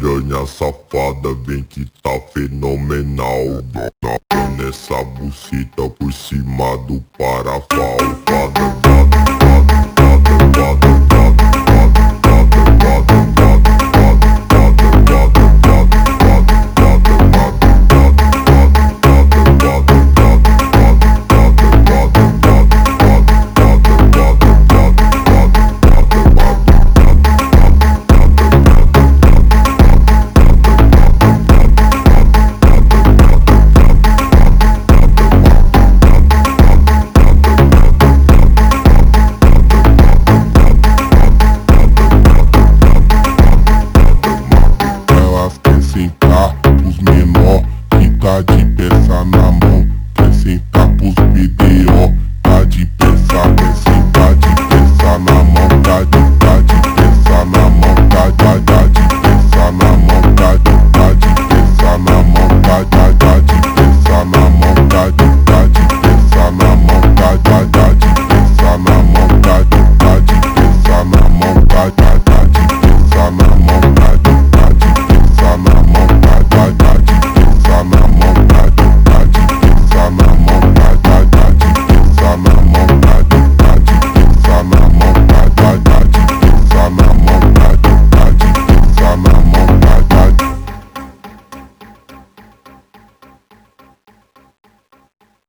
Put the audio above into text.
piranha safada, vem que tá fenomenal. Nessa buceta por cima do parafal. Fada, fada, fada, fada, fada.